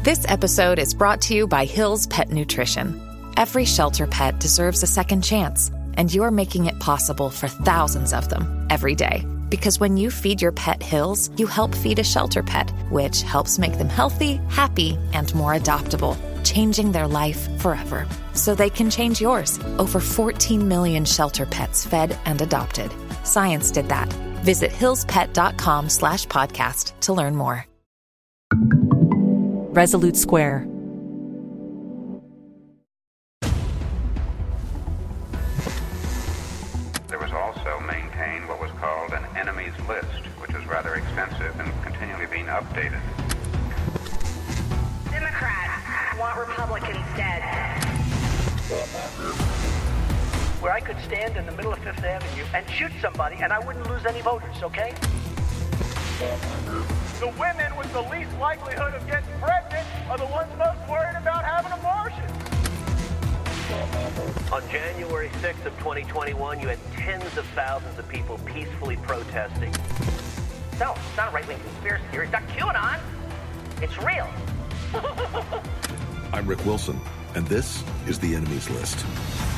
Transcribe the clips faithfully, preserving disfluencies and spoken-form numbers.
This episode is brought to you by Hill's Pet Nutrition. Every shelter pet deserves a second chance, and you're making it possible for thousands of them every day. Because when you feed your pet Hill's, you help feed a shelter pet, which helps make them healthy, happy, and more adoptable, changing their life forever. So they can change yours. Over fourteen million shelter pets fed and adopted. Science did that. Visit hillspet.com slash podcast to learn more. Resolute Square. There was also maintained what was called an enemies list, which is rather extensive and continually being updated. Democrats want Republicans dead. Where I could stand in the middle of Fifth Avenue and shoot somebody and I wouldn't lose any voters, okay? The women with the least likelihood of getting pregnant are the ones most worried about having abortions. On January sixth of twenty twenty-one, you had tens of thousands of people peacefully protesting. No, it's not a right-wing conspiracy theory. It's not QAnon. It's real. I'm Rick Wilson, and this is The Enemies List.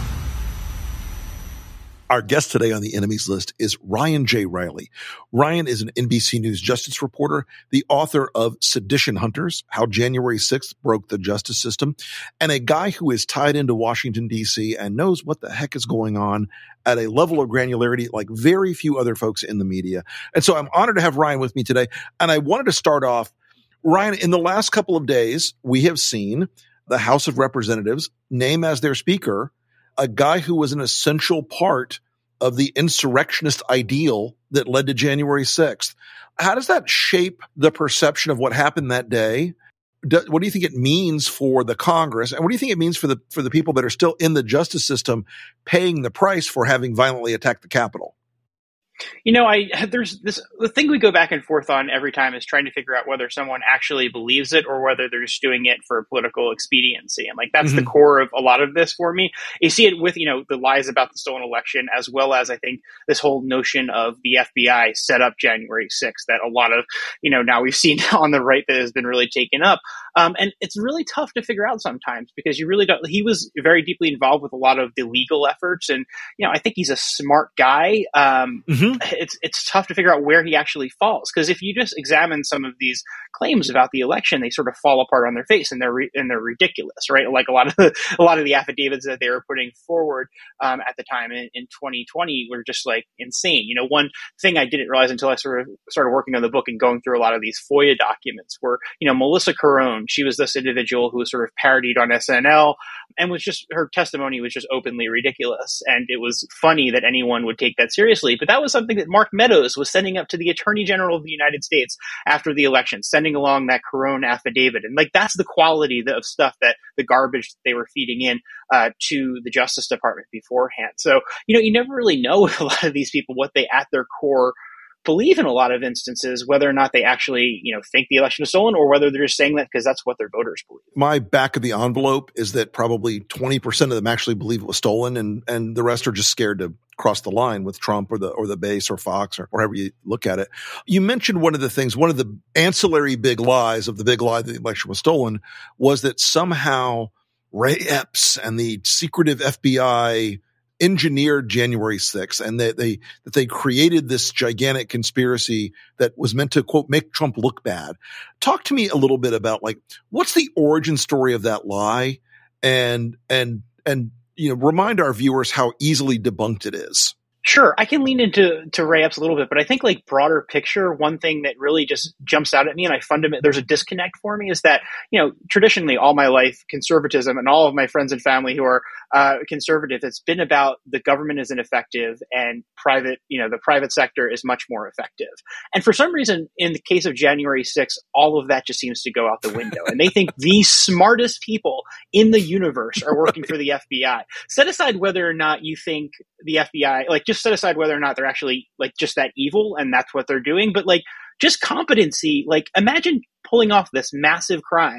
Our guest today on the enemies list is Ryan J. Reilly. Ryan is an N B C News justice reporter, the author of Sedition Hunters, How January sixth Broke the Justice System, and a guy who is tied into Washington, D C and knows what the heck is going on at a level of granularity like very few other folks in the media. And so I'm honored to have Ryan with me today. And I wanted to start off, Ryan, in the last couple of days, we have seen the House of Representatives name as their speaker a guy who was an essential part of the insurrectionist ideal that led to January sixth. How does that shape the perception of what happened that day? Do, what do you think it means for the Congress? And what do you think it means for the for the people that are still in the justice system paying the price for having violently attacked the Capitol? You know, I there's this the thing we go back and forth on every time is trying to figure out whether someone actually believes it or whether they're just doing it for political expediency. And like that's mm-hmm. the core of a lot of this for me. You see it with, you know, the lies about the stolen election, as well as I think this whole notion of the F B I set up January sixth that a lot of, you know, now we've seen on the right that has been really taken up. Um, and it's really tough to figure out sometimes because you really don't, he was very deeply involved with a lot of the legal efforts. And, you know, I think he's a smart guy. Um, mm-hmm. It's it's tough to figure out where he actually falls, because if you just examine some of these claims about the election, they sort of fall apart on their face and they're re- and they're ridiculous, right? Like a lot of the, a lot of the affidavits that they were putting forward um, at the time in, in twenty twenty were just like insane. You know, one thing I didn't realize until I sort of started working on the book and going through a lot of these FOIA documents were, you know, Melissa Carone, she was this individual who was sort of parodied on S N L and was just, her testimony was just openly ridiculous. And it was funny that anyone would take that seriously. But that was something that Mark Meadows was sending up to the Attorney General of the United States after the election, sending along that Carone affidavit. And like, that's the quality of stuff that the garbage they were feeding in uh, to the Justice Department beforehand. So, you know, you never really know with a lot of these people what they at their core believe in a lot of instances, whether or not they actually, you know, think the election was stolen or whether they're just saying that because that's what their voters believe. My back of the envelope is that probably twenty percent of them actually believe it was stolen, and, and the rest are just scared to cross the line with Trump or the or the base or Fox or however you look at it. You mentioned one of the things, one of the ancillary big lies of the big lie that the election was stolen was that somehow Ray Epps and the secretive F B I engineered January sixth, and that they that they created this gigantic conspiracy that was meant to, quote, make Trump look bad. Talk to me a little bit about, like, what's the origin story of that lie, and and and you know, remind our viewers how easily debunked it is. Sure. I can lean into to Ray Epps a little bit, but I think like broader picture, one thing that really just jumps out at me and I fundamentally, there's a disconnect for me is that, you know, traditionally all my life, conservatism and all of my friends and family who are uh, conservative, it's been about the government is ineffective and private, you know, the private sector is much more effective. And for some reason, in the case of January sixth, all of that just seems to go out the window. And they think the smartest people in the universe are working for the F B I. Set aside whether or not you think the F B I, like just set aside whether or not they're actually like just that evil and that's what they're doing, but like just competency, like imagine pulling off this massive crime,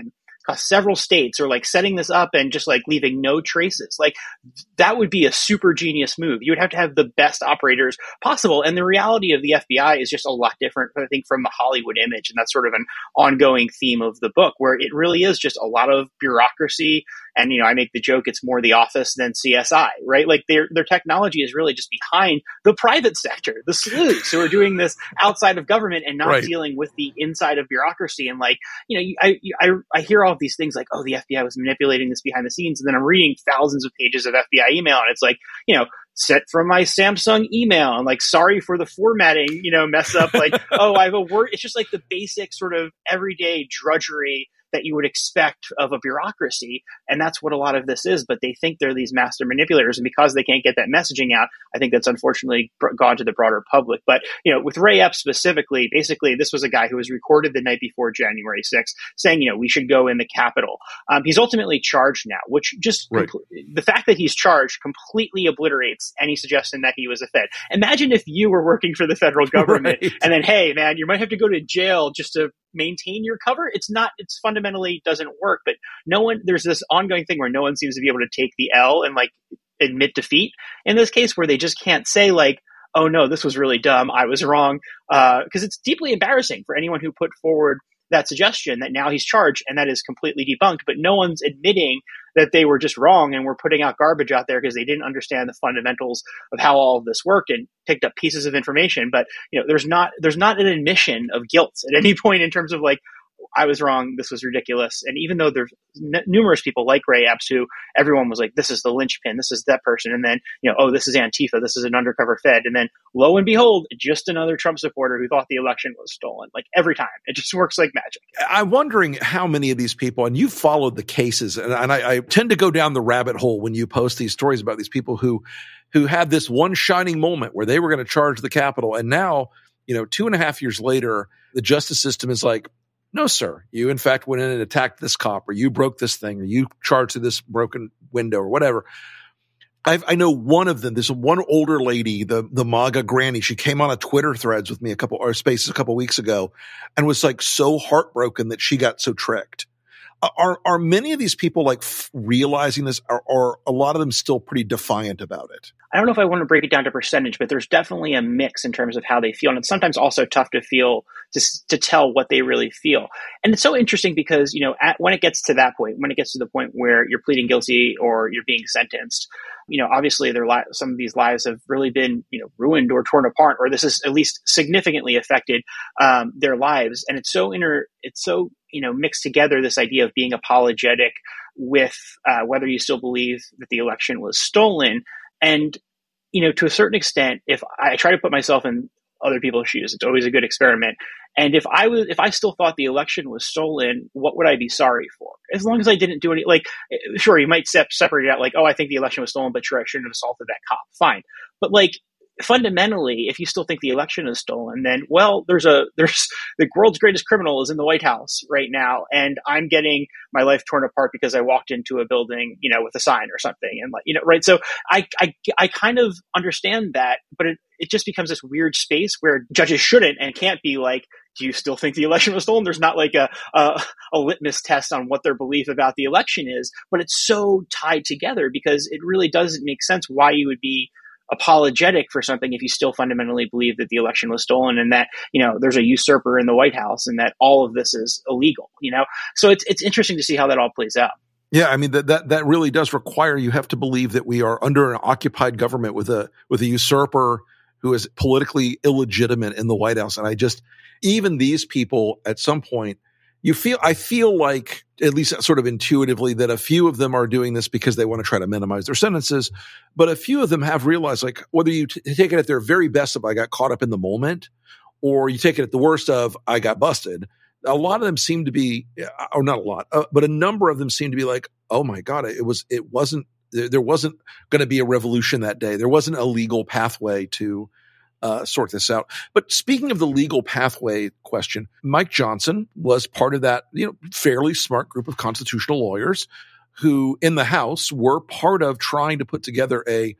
across several states, or like setting this up and just like leaving no traces. Like that would be a super genius move. You would have to have the best operators possible. And the reality of the F B I is just a lot different, I think, from the Hollywood image. And that's sort of an ongoing theme of the book, where it really is just a lot of bureaucracy. And, you know, I make the joke, it's more The Office than C S I, right? Like their their technology is really just behind the private sector, the sleuths who are doing this outside of government and not right. dealing with the inside of bureaucracy. And like, you know, I, I, I hear all of these things like, oh, the F B I was manipulating this behind the scenes. And then I'm reading thousands of pages of F B I email. And it's like, you know, sent from my Samsung email and like, sorry for the formatting, you know, mess up. Like, oh, I have a word. It's just like the basic sort of everyday drudgery that you would expect of a bureaucracy. And that's what a lot of this is. But they think they're these master manipulators. And because they can't get that messaging out, I think that's unfortunately gone to the broader public. But, you know, with Ray Epps specifically, basically, this was a guy who was recorded the night before January sixth saying, you know, we should go in the Capitol. Um, he's ultimately charged now, which just right. compl- the fact that he's charged completely obliterates any suggestion that he was a Fed. Imagine if you were working for the federal government right. and then, hey, man, you might have to go to jail just to maintain your cover. It's not, it's fundamentally doesn't work, but no one, there's this ongoing thing where no one seems to be able to take the L and like admit defeat in this case, where they just can't say like, oh no, this was really dumb, I was wrong. Uh, cause it's deeply embarrassing for anyone who put forward that suggestion that now he's charged and that is completely debunked, but no one's admitting that they were just wrong and were putting out garbage out there because they didn't understand the fundamentals of how all of this worked and picked up pieces of information. But, you know, there's not, there's not an admission of guilt at any point in terms of like, I was wrong, this was ridiculous. And even though there's n- numerous people like Ray Epps who everyone was like, this is the linchpin, this is that person. And then, you know, oh, this is Antifa, this is an undercover Fed. And then lo and behold, just another Trump supporter who thought the election was stolen. Like every time. It just works like magic. I'm wondering how many of these people, and you've followed the cases, and, and I, I tend to go down the rabbit hole when you post these stories about these people who, who had this one shining moment where they were going to charge the Capitol. And now, you know, two and a half years later, the justice system is like, no, sir, you in fact went in and attacked this cop, or you broke this thing, or you charged to this broken window or whatever. I've, I know one of them, this one older lady, the, the MAGA granny, she came on a Twitter threads with me a couple, or spaces a couple weeks ago, and was like so heartbroken that she got so tricked. Are, are many of these people like f- realizing this, or are a lot of them still pretty defiant about it? I don't know if I want to break it down to percentage, but there's definitely a mix in terms of how they feel. And it's sometimes also tough to feel, to, to tell what they really feel. And it's so interesting because, you know, at, when it gets to that point, when it gets to the point where you're pleading guilty or you're being sentenced, you know, obviously their li- some of these lives have really been, you know, ruined or torn apart, or this has at least significantly affected um, their lives. And it's so inter, it's so, you know, mixed together, this idea of being apologetic with uh, whether you still believe that the election was stolen. And, you know, to a certain extent, if I try to put myself in other people's shoes, it's always a good experiment. And if I was, if I still thought the election was stolen, what would I be sorry for? As long as I didn't do any, like, sure, you might se- separate it out, like, oh, I think the election was stolen, but sure, I shouldn't have assaulted that cop. Fine. But like, fundamentally, if you still think the election is stolen, then, well, there's a, there's the world's greatest criminal is in the White House right now. And I'm getting my life torn apart because I walked into a building, you know, with a sign or something. And like, you know, right. So I, I, I kind of understand that, but it, it just becomes this weird space where judges shouldn't and can't be like, do you still think the election was stolen? There's not like a, a, a litmus test on what their belief about the election is, but it's so tied together because it really doesn't make sense why you would be apologetic for something if you still fundamentally believe that the election was stolen and that, you know, there's a usurper in the White House and that all of this is illegal, you know? So it's it's interesting to see how that all plays out. Yeah, I mean, that, that, that really does require, you have to believe that we are under an occupied government with a, with a usurper who is politically illegitimate in the White House. And I just, even these people at some point, you feel, I feel like, at least sort of intuitively, that a few of them are doing this because they want to try to minimize their sentences. But a few of them have realized, like, whether you t- take it at their very best of, I got caught up in the moment, or you take it at the worst of, I got busted. A lot of them seem to be, or not a lot, uh, but a number of them seem to be like, oh my God, it was, it wasn't, there, there wasn't going to be a revolution that day. There wasn't a legal pathway to Uh, sort this out. But speaking of the legal pathway question, Mike Johnson was part of that, you know, fairly smart group of constitutional lawyers who in the House were part of trying to put together a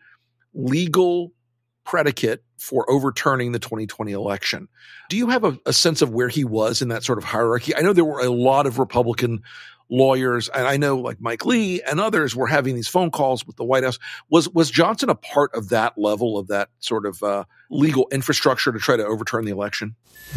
legal predicate for overturning the twenty twenty election. Do you have a, a sense of where he was in that sort of hierarchy? I know there were a lot of Republican lawyers, and I know like Mike Lee and others were having these phone calls with the White House. Was was Johnson a part of that level of that sort of uh, legal infrastructure to try to overturn the election?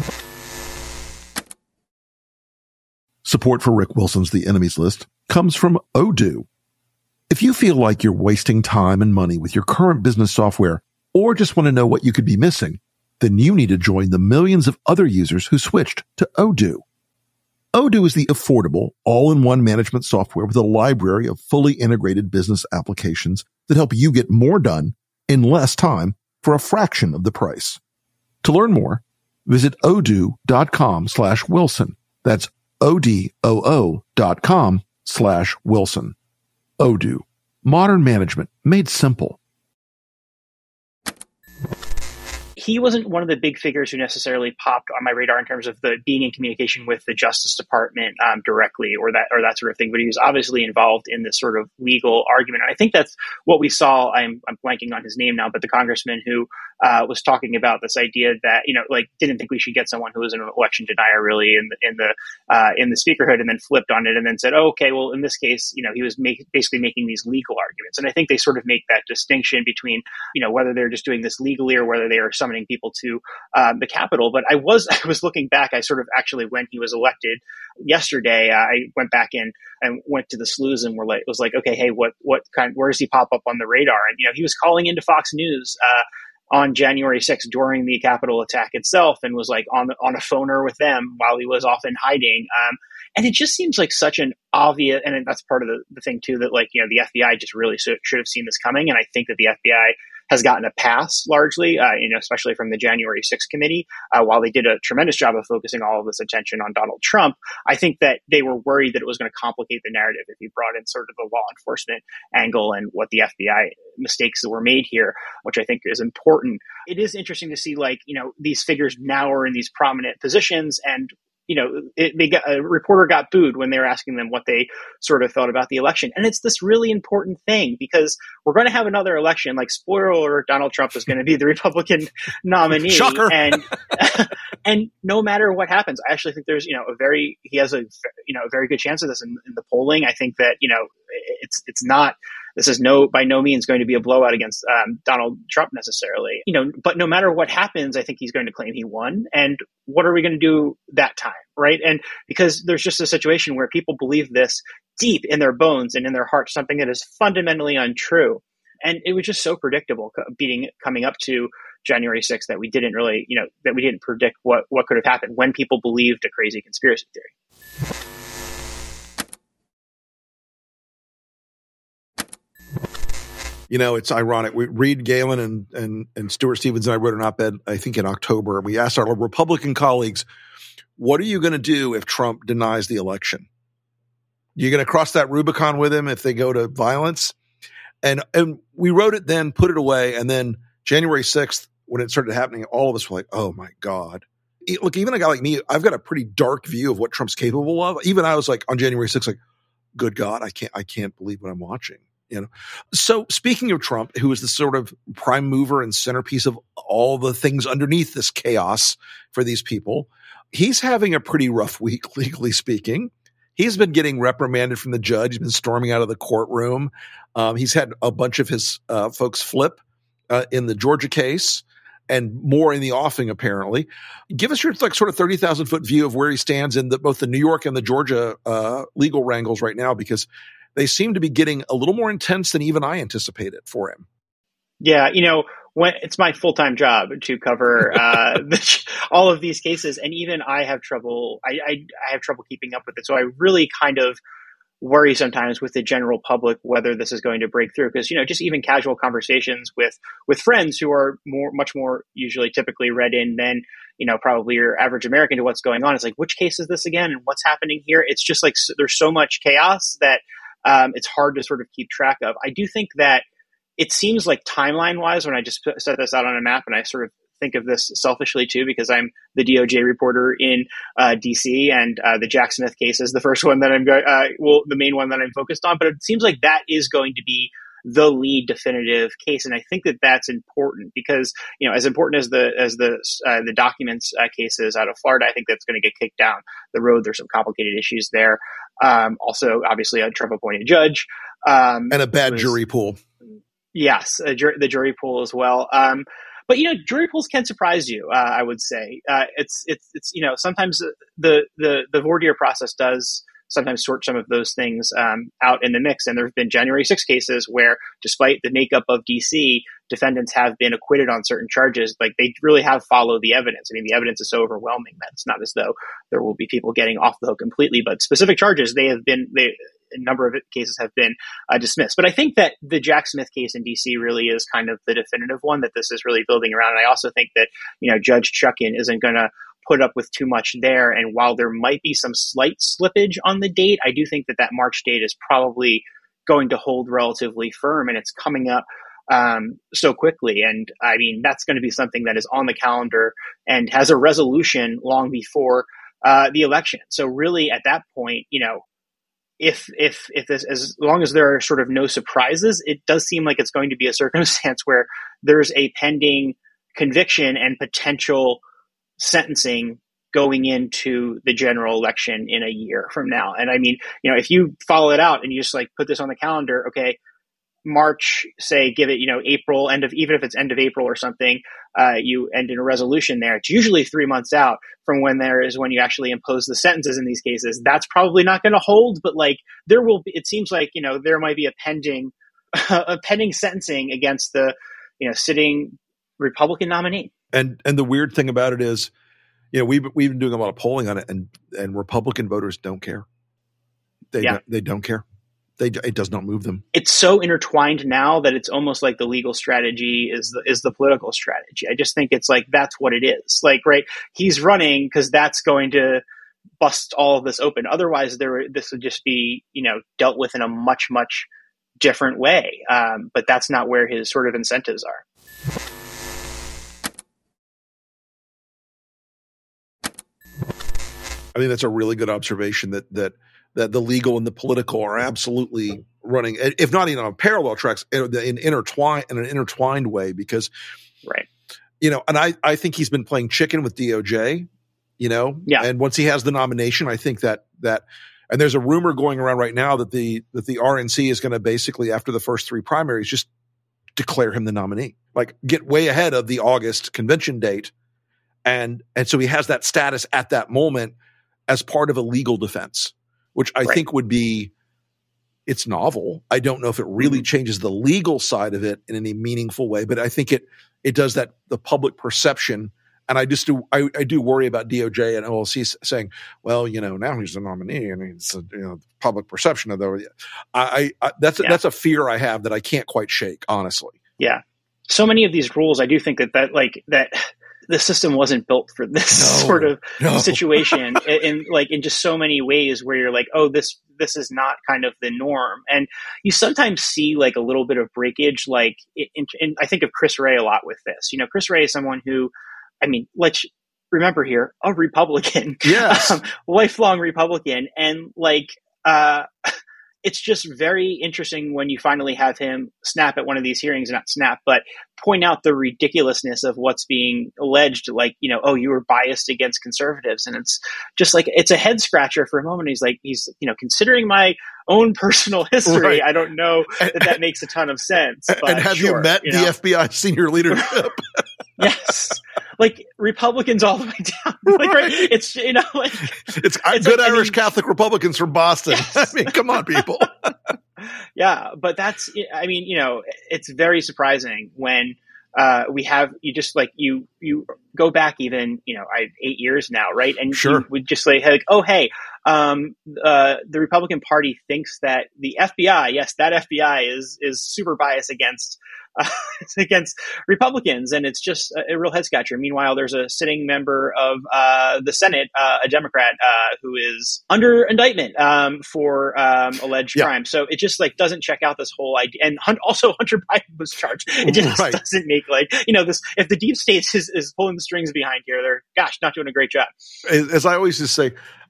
Support for Rick Wilson's The Enemies List comes from Odoo. If you feel like you're wasting time and money with your current business software, or just want to know what you could be missing, then you need to join the millions of other users who switched to Odoo. Odoo is the affordable, all-in-one management software with a library of fully integrated business applications that help you get more done in less time for a fraction of the price. To learn more, visit odoo.com slash Wilson. That's O-D-O-O dot com slash Wilson. Odoo. Modern management made simple. He wasn't one of the big figures who necessarily popped on my radar in terms of the being in communication with the Justice Department um, directly or that or that sort of thing. But he was obviously involved in this sort of legal argument. And I think that's what we saw. I'm, I'm blanking on his name now, but the congressman who uh, was talking about this idea that, you know, like didn't think we should get someone who was an election denier really in the in the uh, in the speakerhood, and then flipped on it and then said, oh, okay, well, in this case, you know, he was make, basically making these legal arguments. And I think they sort of make that distinction between, you know, whether they're just doing this legally or whether they are summoning people to um, the Capitol. But I was I was looking back. I sort of actually, when he was elected yesterday, I went back in and went to the slews and were like, was like, okay, hey, what what kind? Where does he pop up on the radar? And you know, he was calling into Fox News uh, on January sixth during the Capitol attack itself, and was like on the, on a phoner with them while he was off in hiding. Um, and it just seems like such an obvious, and that's part of the, the thing too, that like, you know, the F B I just really should, should have seen this coming. And I think that the F B I has gotten a pass largely, uh, you know, especially from the January sixth committee. Uh, while they did a tremendous job of focusing all of this attention on Donald Trump, I think that they were worried that it was going to complicate the narrative if you brought in sort of the law enforcement angle and what the F B I mistakes that were made here, which I think is important. It is interesting to see, like, you know, these figures now are in these prominent positions, and you know, it, they got, a reporter got booed when they were asking them what they sort of felt about the election. And it's this really important thing because we're going to have another election. Like, spoiler alert, Donald Trump is going to be the Republican nominee. Shocker. And and no matter what happens, I actually think there's, you know, a very, he has a, you know, a very good chance of this in, in the polling. I think that, you know, it's, it's not, this is no, by no means going to be a blowout against um, Donald Trump necessarily, you know, but no matter what happens, I think he's going to claim he won. And what are we going to do that time? Right. And because there's just a situation where people believe this deep in their bones and in their hearts, something that is fundamentally untrue. And it was just so predictable beating, coming up to January sixth that we didn't really, you know, that we didn't predict what, what could have happened when people believed a crazy conspiracy theory. You know, it's ironic. We, Reed Galen and, and, and Stuart Stevens and I wrote an op-ed, I think in October. We asked our Republican colleagues, what are you going to do if Trump denies the election? You're going to cross that Rubicon with him if they go to violence? And and we wrote it then, put it away. And then January sixth, when it started happening, all of us were like, oh my God. Look, even a guy like me, I've got a pretty dark view of what Trump's capable of. Even I was like on January sixth, like, good God, I can't, I can't believe what I'm watching. You know, so speaking of Trump, who is the sort of prime mover and centerpiece of all the things underneath this chaos for these people, he's having a pretty rough week, legally speaking. He's been getting reprimanded from the judge. He's been storming out of the courtroom. Um, he's had a bunch of his uh, folks flip uh, in the Georgia case and more in the offing, apparently. Give us your like sort of thirty thousand foot view of where he stands in the, both the New York and the Georgia uh, legal wrangles right now, because they seem to be getting a little more intense than even I anticipated for him. Yeah, you know, when it's my full-time job to cover uh, the, all of these cases, and even I have trouble. I, I, I have trouble keeping up with it. So I really kind of worry sometimes with the general public whether this is going to break through, because you know, just even casual conversations with with friends who are more, much more usually typically read in than you know probably your average American to what's going on. It's like, which case is this again, and what's happening here? It's just like there's so much chaos that. Um, it's hard to sort of keep track of. I do think that it seems like timeline-wise, when I just put, set this out on a map, and I sort of think of this selfishly too, because I'm the D O J reporter in uh, D C, and uh, the Jack Smith case is the first one that I'm going, uh, well, the main one that I'm focused on. But it seems like that is going to be the lead definitive case. And I think that that's important because, you know, as important as the as the uh, the documents uh, cases out of Florida, I think that's going to get kicked down the road. There's some complicated issues there. Um, also, obviously, a Trump-appointed judge. Um, and a bad was, jury pool. Yes, a jur- the jury pool as well. Um, but you know, jury pools can surprise you. Uh, I would say uh, it's it's it's you know sometimes the the the voir dire process does sometimes sort some of those things um, out in the mix. And there have been January sixth cases where, despite the makeup of D C, defendants have been acquitted on certain charges. Like they really have followed the evidence. I mean, the evidence is so overwhelming that it's not as though there will be people getting off the hook completely. But specific charges, they have been they. A number of cases have been uh, dismissed. But I think that the Jack Smith case in D C really is kind of the definitive one that this is really building around. And I also think that, you know, Judge Chuckin isn't going to put up with too much there. And while there might be some slight slippage on the date, I do think that that March date is probably going to hold relatively firm, and it's coming up um, so quickly. And I mean, that's going to be something that is on the calendar and has a resolution long before uh, the election. So really at that point, you know, If if if this, as long as there are sort of no surprises, it does seem like it's going to be a circumstance where there's a pending conviction and potential sentencing going into the general election in a year from now. And I mean, you know, if you follow it out and you just like put this on the calendar, okay, March, say, give it, you know, April, end of, even if it's end of April or something, uh, you end in a resolution there. It's usually three months out from when there is when you actually impose the sentences in these cases. That's probably not going to hold, but like there will be, it seems like, you know, there might be a pending, a pending sentencing against the, you know, sitting Republican nominee. And, and the weird thing about it is, you know, we've, we've been doing a lot of polling on it, and, and Republican voters don't care. They, yeah. don't, they don't care. They, it does not move them. It's so intertwined now that it's almost like the legal strategy is the, is the political strategy. I just think it's like, that's what it is. Like, right, he's running because that's going to bust all of this open. Otherwise, there this would just be, you know, dealt with in a much, much different way. Um, but that's not where his sort of incentives are. I think that's a really good observation that that that the legal and the political are absolutely running, if not even on parallel tracks, in, in intertwined in an intertwined way. Because, right, you know, and I I think he's been playing chicken with D O J, you know, yeah. And once he has the nomination, I think that that, and there's a rumor going around right now that the that the R N C is going to basically, after the first three primaries, just declare him the nominee, like get way ahead of the August convention date, and and so he has that status at that moment as part of a legal defense, which I right. think would be, it's novel. I don't know if it really mm-hmm. changes the legal side of it in any meaningful way, but I think it it does that, the public perception. And I just do I, I do worry about D O J and O L C saying, well, you know, now he's the nominee and it's a, you know, public perception of the. I, I that's yeah. that's a fear I have that I can't quite shake, honestly. Yeah, so many of these rules, I do think that that like that. The system wasn't built for this no, sort of no. situation in, in like in just so many ways where you're like, oh, this, this is not kind of the norm. And you sometimes see like a little bit of breakage. Like in, in, I think of Chris Wray a lot with this, you know, Chris Wray is someone who, I mean, let's remember here, a Republican, yes, um, lifelong Republican. And like, uh, it's just very interesting when you finally have him snap at one of these hearings, not snap, but point out the ridiculousness of what's being alleged. Like, you know, oh, you were biased against conservatives. And it's just like, it's a head scratcher for a moment. He's like, he's, you know, considering my own personal history, right. I don't know that that makes a ton of sense. But and have sure, you met you the know? F B I senior leadership? Yes. Like Republicans all the way down. Like, right? It's, you know, like it's, it's good like, Irish I mean, Catholic Republicans from Boston. Yes. I mean, come on, people. Yeah. But that's, I mean, you know, it's very surprising when uh, we have, you just like, you, you go back even, you know, I eight years now. Right. And sure. you would just like, like, oh, hey, um, uh, the Republican Party thinks that the F B I, yes, that F B I is, is super biased against, uh, against Republicans. And it's just a, a real head scratcher. Meanwhile, there's a sitting member of, uh, the Senate, uh, a Democrat, uh, who is under indictment, um, for, um, alleged yeah. crime. So it just like doesn't check out this whole idea. And hun- also Hunter Biden was charged. It just right. doesn't make like, you know, this, if the deep state is, is pulling the strings behind here, they're, gosh, not doing a great job. As I always just say,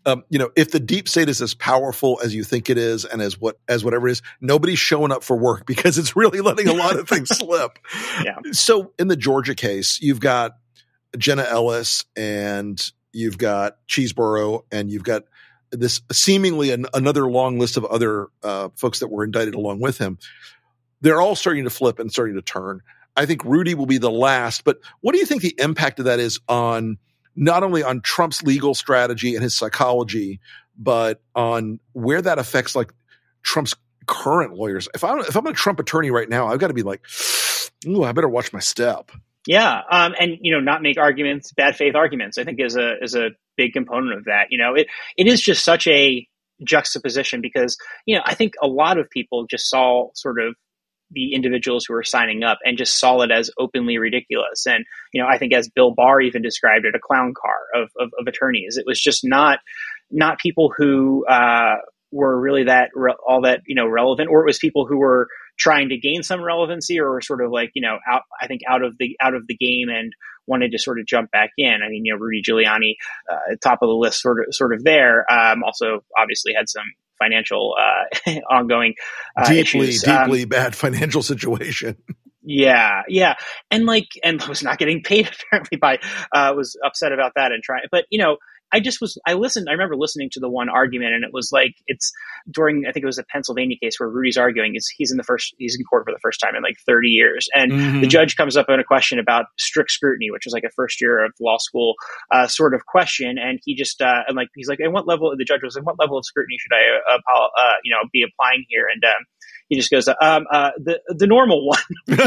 Um, you know, if the deep state is as powerful as you think it is, and as what as whatever it is, nobody's showing up for work because it's really letting a lot of things slip. Yeah. So in the Georgia case, you've got Jenna Ellis, and you've got Cheeseborough, and you've got this seemingly an, another long list of other uh, folks that were indicted along with him. They're all starting to flip and starting to turn. I think Rudy will be the last, but what do you think the impact of that is on not only on Trump's legal strategy and his psychology, but on where that affects like Trump's current lawyers? If I'm if I'm a Trump attorney right now, I've got to be like, ooh, I better watch my step. Yeah, um, and you know, not make arguments, bad faith arguments, I think is a is a big component of that. You know, it it is just such a juxtaposition because you know I think a lot of people just saw sort of the individuals who were signing up and just saw it as openly ridiculous. And, you know, I think as Bill Barr even described it, a clown car of, of, of attorneys. It was just not, not people who uh, were really that, re- all that, you know, relevant, or it was people who were trying to gain some relevancy or were sort of like, you know, out, I think out of the, out of the game and wanted to sort of jump back in. I mean, you know, Rudy Giuliani, uh, top of the list, sort of, sort of there. Um, also obviously had some financial uh, ongoing uh, deeply, issues. deeply um, bad financial situation. Yeah, yeah, and like, and was not getting paid apparently by. Uh, was upset about that and trying, but you know, I just was. I listened. I remember listening to the one argument, and it was like it's during. I think it was a Pennsylvania case where Rudy's arguing. It's he's in the first. He's in court for the first time in like thirty years, and Mm-hmm. the judge comes up in a question about strict scrutiny, which is like a first year of law school uh, sort of question, and he just uh, and like he's like, "And what level?" The judge was like, "What level of scrutiny should I, uh, uh, you know, be applying here?" And um, he just goes, um, uh, "the the normal one."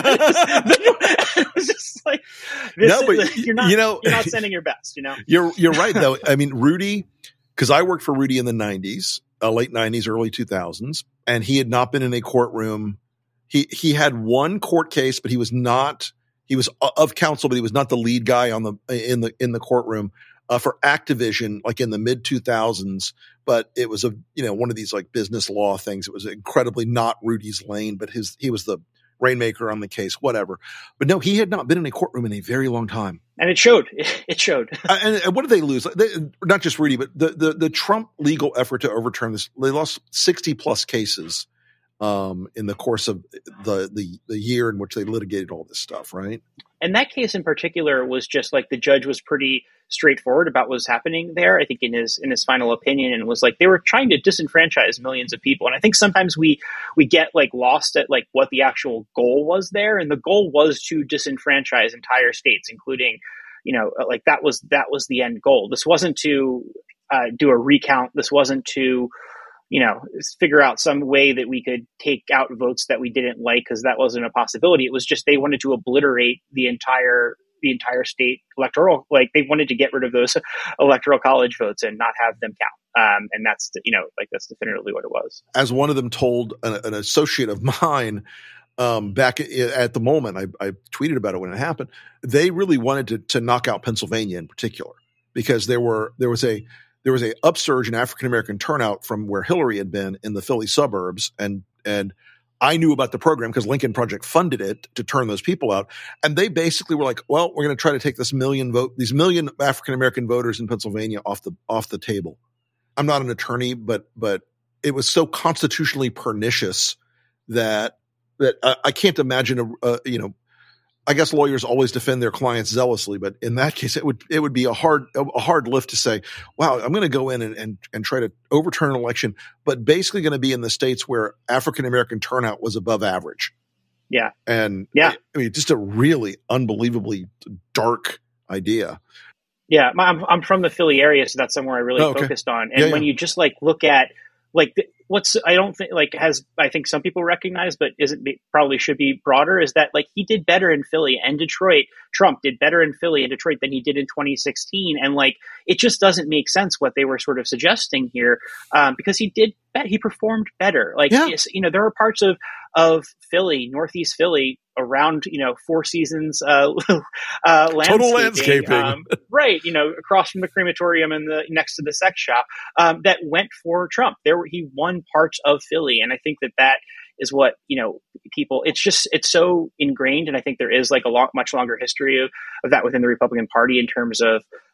It was just like, this No, but is, you're not, you know, you're not sending your best, you know. You're you're right though. I mean, Rudy, because I worked for Rudy in the nineties, uh, late nineties, early two thousands, and he had not been in a courtroom. He he had one court case, but he was not. He was of counsel, but he was not the lead guy on the in the in the courtroom uh, for Activision, like in the mid two thousands. But it was a you know one of these like business law things. It was incredibly not Rudy's lane, but his he was the rainmaker on the case, whatever. But no, he had not been in a courtroom in a very long time. And it showed. It showed. and, and what did they lose? They, not just Rudy, but the, the the Trump legal effort to overturn this. They lost sixty plus cases um, in the course of the, the the year in which they litigated all this stuff, right? And that case in particular was just like the judge was pretty straightforward about what was happening there, I think in his in his final opinion, and was like they were trying to disenfranchise millions of people. And I think sometimes we we get like lost at like what the actual goal was there. And the goal was to disenfranchise entire states, including, you know, like that was that was the end goal. This wasn't to uh, do a recount. This wasn't to, you know, figure out some way that we could take out votes that we didn't like, because that wasn't a possibility. It was just they wanted to obliterate the entire the entire state electoral, like they wanted to get rid of those electoral college votes and not have them count. Um, and that's, you know, like that's definitively what it was. As one of them told an, an associate of mine um, back at, at the moment, I, I tweeted about it when it happened. They really wanted to, to knock out Pennsylvania in particular, because there were there was a there was a upsurge in African American turnout from where Hillary had been in the Philly suburbs, and and. I knew about the program because Lincoln Project funded it to turn those people out. And they basically were like, well, we're going to try to take this million vote, these million African-American voters in Pennsylvania off the, off the table. I'm not an attorney, but, but it was so constitutionally pernicious that, that I, I can't imagine a, a, you know, I guess lawyers always defend their clients zealously, but in that case, it would it would be a hard a hard lift to say, wow, I'm going to go in and, and and try to overturn an election, but basically going to be in the states where African American turnout was above average. Yeah, and yeah, I mean, just a really unbelievably dark idea. Yeah, I'm I'm from the Philly area, so that's somewhere I really oh, okay. focused on. And yeah, when yeah. you just like look at like the, what's I don't think like has I think some people recognize, but isn't be, probably should be broader, is that like he did better in Philly and Detroit. Trump did better in Philly and Detroit than he did in twenty sixteen, and like it just doesn't make sense what they were sort of suggesting here, um, because he did he performed better. Like yeah. you know, there are parts of of Philly, Northeast Philly, around, you know, Four Seasons uh, uh, landscaping, total landscaping, um, right? You know, across from the crematorium and the next to the sex shop, um, that went for Trump. There, he won parts of Philly, and I think that that is what, you know, people. It's just it's so ingrained, and I think there is like a lot much longer history of, of that within the Republican Party in terms of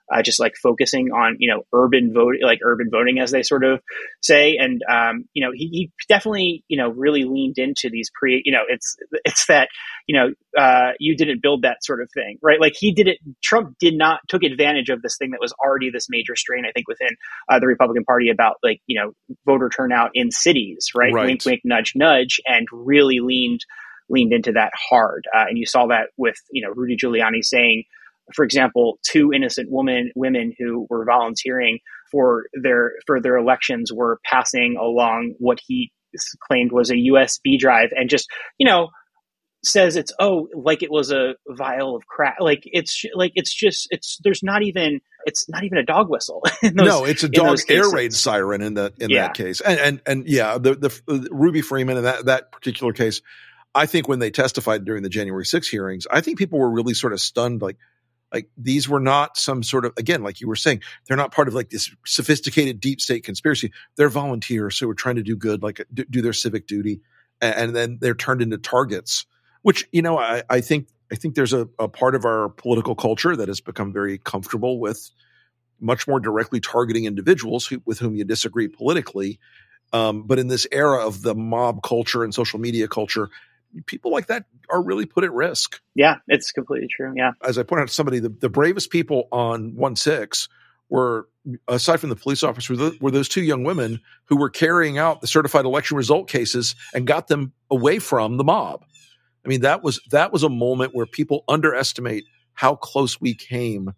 uh, just like focusing on, you know, urban vote, like urban voting, as they sort of say. And, um, you know, he, he definitely, you know, really leaned into these pre, you know, it's, it's that, you know, uh, you didn't build that sort of thing, right? Like he did it. Trump did not took advantage of this thing that was already this major strain, I think, within uh, the Republican Party about like, you know, voter turnout in cities, right? Right. Wink, wink, nudge, nudge, and really leaned leaned into that hard. Uh, and you saw that with, you know, Rudy Giuliani saying, for example, two innocent women women who were volunteering for their for their elections were passing along what he claimed was a U S B drive, and just, you know, says it's, oh, like it was a vial of crack. Like it's like it's just it's there's not even it's not even a dog whistle. Those, no, it's a dog air raid siren in that in yeah. that case. And and and yeah, the, the the Ruby Freeman in that that particular case, I think when they testified during the January sixth hearings, I think people were really sort of stunned, like like these were not some sort of, again, like you were saying, they're not part of like this sophisticated deep state conspiracy. They're volunteers who are trying to do good, like do, do their civic duty, and, and then they're turned into targets. Which, you know, I, I think I think there's a, a part of our political culture that has become very comfortable with much more directly targeting individuals who, with whom you disagree politically. Um, but in this era of the mob culture and social media culture, people like that are really put at risk. Yeah, it's completely true. Yeah. As I pointed out to somebody, the, the bravest people on one six were, aside from the police officers, were, were those two young women who were carrying out the certified election result cases and got them away from the mob. I mean, that was that was a moment where people underestimate how close we came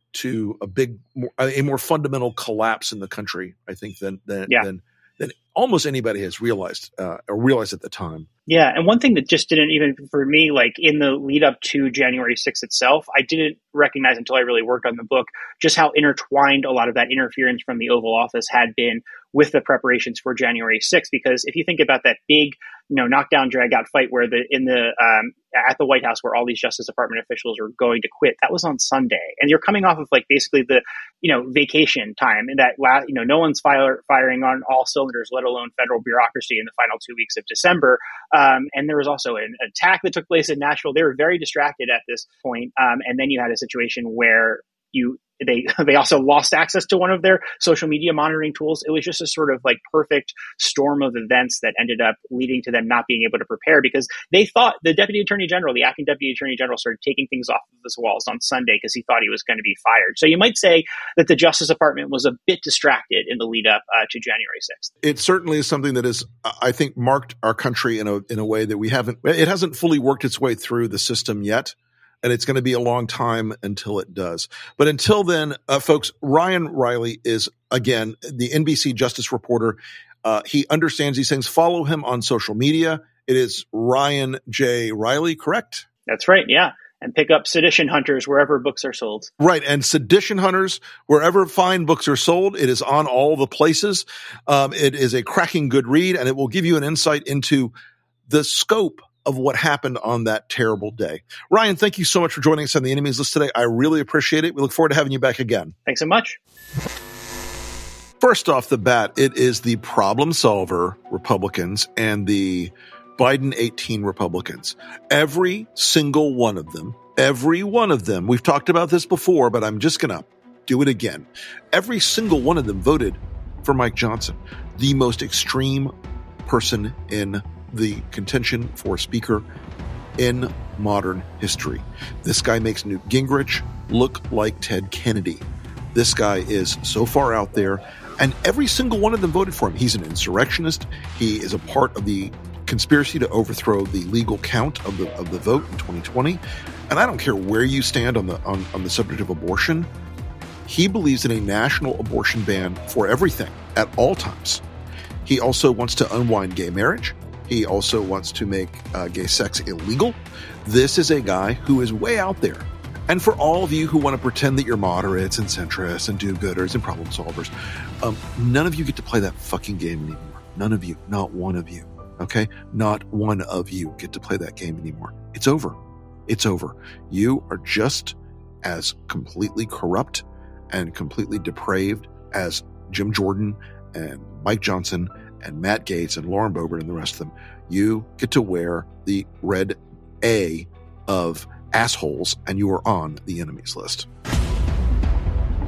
to a big, a more fundamental collapse in the country, I think, than than yeah. than, than almost anybody has realized uh, or realized at the time. Yeah, and one thing that just didn't even, for me, like in the lead up to January sixth itself, I didn't recognize until I really worked on the book just how intertwined a lot of that interference from the Oval Office had been with the preparations for January sixth. Because if you think about that big, you know, knockdown, drag out fight where the in the um, at the White House where all these Justice Department officials are going to quit, that was on Sunday, and you're coming off of like basically the, you know, vacation time, and that last, you know, no one's fire, firing on all cylinders, let alone federal bureaucracy in the final two weeks of December. Um, and there was also an attack that took place in Nashville. They were very distracted at this point. Um, and then you had a situation where you they they also lost access to one of their social media monitoring tools. It was just a sort of like perfect storm of events that ended up leading to them not being able to prepare, because they thought the Deputy Attorney General, the acting Deputy Attorney General, started taking things off of his walls on Sunday because he thought he was going to be fired. So you might say that the Justice Department was a bit distracted in the lead up uh, to January sixth. It certainly is something that is, I think, marked our country in a in a way that we haven't. It hasn't fully worked its way through the system yet. And it's going to be a long time until it does. But until then, uh, folks, Ryan Riley is, again, the N B C Justice reporter. Uh, he understands these things. Follow him on social media. It is Ryan J. Riley, correct? That's right, yeah. And pick up Sedition Hunters wherever books are sold. Right. And Sedition Hunters, wherever fine books are sold, it is on all the places. Um, it is a cracking good read, and it will give you an insight into the scope of what happened on that terrible day. Ryan, thank you so much for joining us on the Enemies List today. I really appreciate it. We look forward to having you back again. Thanks so much. First off the bat, it is the problem solver Republicans and the Biden eighteen Republicans. Every single one of them, every one of them, we've talked about this before, but I'm just going to do it again. Every single one of them voted for Mike Johnson, the most extreme person in the contention for speaker in modern history. This guy makes Newt Gingrich look like Ted Kennedy. This guy is so far out there, and every single one of them voted for him. He's an insurrectionist. He is a part of the conspiracy to overthrow the legal count of the of the vote in twenty twenty. And I don't care where you stand on the on, on the subject of abortion. He believes in a national abortion ban for everything at all times. He also wants to unwind gay marriage. He also wants to make uh, gay sex illegal. This is a guy who is way out there. And for all of you who want to pretend that you're moderates and centrists and do-gooders and problem solvers, um, none of you get to play that fucking game anymore. None of you. Not one of you. Okay? Not one of you get to play that game anymore. It's over. It's over. You are just as completely corrupt and completely depraved as Jim Jordan and Mike Johnson and Matt Gaetz and Lauren Boebert and the rest of them. You get to wear the red A of assholes, and you are on the enemies list.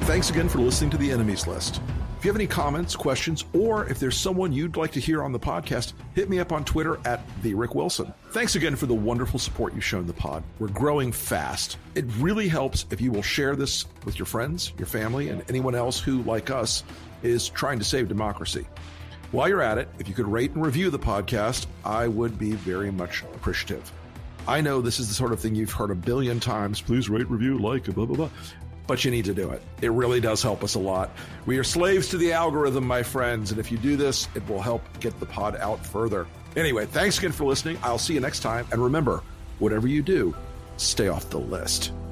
Thanks again for listening to The Enemies List. If you have any comments, questions, or if there's someone you'd like to hear on the podcast, hit me up on Twitter at the Rick Wilson. Thanks again for the wonderful support you've shown the pod. We're growing fast. It really helps if you will share this with your friends, your family, and anyone else who, like us, is trying to save democracy. While you're at it, if you could rate and review the podcast, I would be very much appreciative. I know this is the sort of thing you've heard a billion times. Please rate, review, like, blah, blah, blah. But you need to do it. It really does help us a lot. We are slaves to the algorithm, my friends. And if you do this, it will help get the pod out further. Anyway, thanks again for listening. I'll see you next time. And remember, whatever you do, stay off the list.